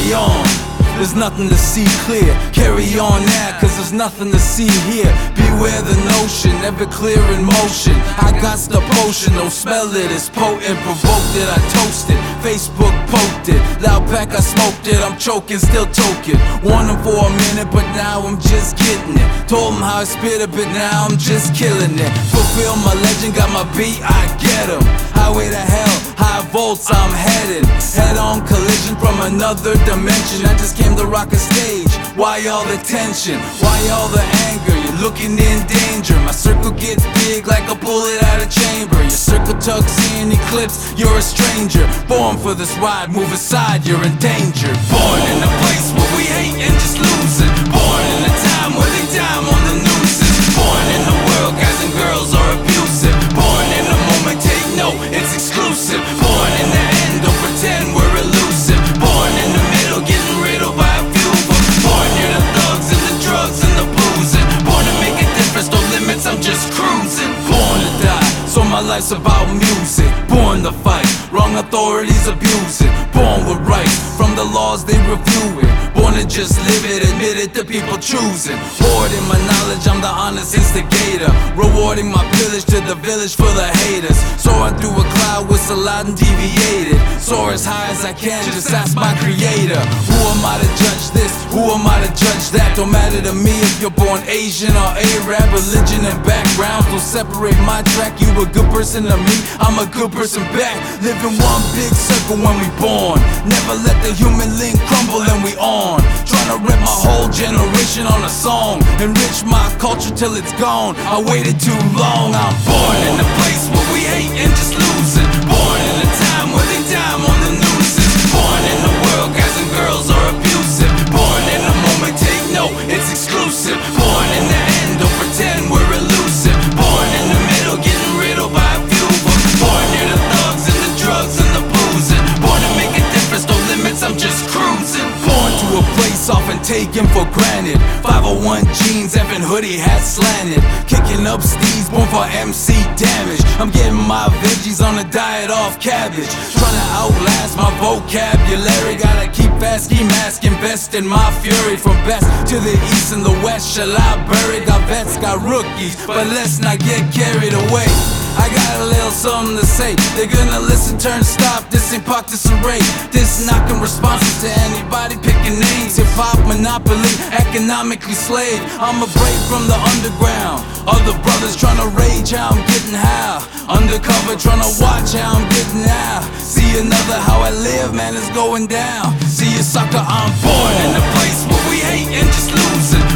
carry on. There's nothing to see clear, carry on now, cause there's nothing to see here. Beware the notion, never clear in motion. I got the potion, don't smell it, it's potent. Provoked it, I toasted, Facebook poked it. Loud pack, I smoked it, I'm choking, still toking. Warned him for a minute, but now I'm just getting it. Told him how I spit it, but now I'm just killing it. Fulfill my legend, got my beat, I get him. Highway to hell, high volts, I'm headed. Head on collision from another dimension. I just came to rock a stage. Why all the tension? Why all the anger? You're looking in danger. My circle gets big like a bullet out of chamber. Your circle tucks in, eclipse, you're a stranger. Born for this ride, move aside, you're in danger. Born in a place where we hate and just losing. Born in a time where they dime on the nooses. Born in a world guys and girls are abusive. Born in a moment, take note, it's exclusive. Born in the end, don't pretend we're elusive. Born in the middle, getting riddled by a few. Born near the thugs and the drugs and the boozing. Born to make a difference, no limits, I'm just cruising. Born to die, so my life's about music. Born to fight, wrong authorities abuse it. Born with rights, from the laws they review it. Born to just live it, admit it, the people choosing. Hoarding my knowledge, I'm the honest instigator. Rewarding my pillage to the village for the haters. Soaring through a cloud, whistle loud and deviated. Soar as high as I can, just ask my creator. Who am I to judge this? Who am I to judge that? Don't matter to me if you're born Asian or Arab. Religion and background don't separate my track. You a good person to me, I'm a good person back. Live in one big circle when we born. Never let the human link crumble and we on. Tryna rip my whole generation on a song. Enrich my culture till it's gone. I waited too long. I'm born in a place where we hate and just losing. Born in a time where they dime on the nooses. Born in a world guys and girls are abusive. Born in a moment, take note, it's exclusive. Born in the end, don't pretend we're elusive. Born in the middle, getting riddled by a few. Born near the thugs and the drugs and the boozing. Born to make a difference, no limits, I'm just cruising. Born to a place often taken for granted. 501 jeans, effing hoodie, hat slanted. Kicking up steeds, born for MC damage. I'm getting my veggies on a diet off cabbage. Trying to outlast my vocabulary. Gotta keep fast, ski mask, invest in my fury. From best to the east and the west, shall I bury? Got vets, got rookies, but let's not get carried away. I got a little something to say. They're gonna listen, turn, stop. This ain't pop disarray. This knocking responses to anybody picking names. Hip-hop monopoly, economically slave. I'm a break from the underground. Other brothers tryna rage how I'm getting high. Undercover tryna watch how I'm getting out. See another how I live, man, it's going down. See a sucker, I'm born in a place where we hate and just losing.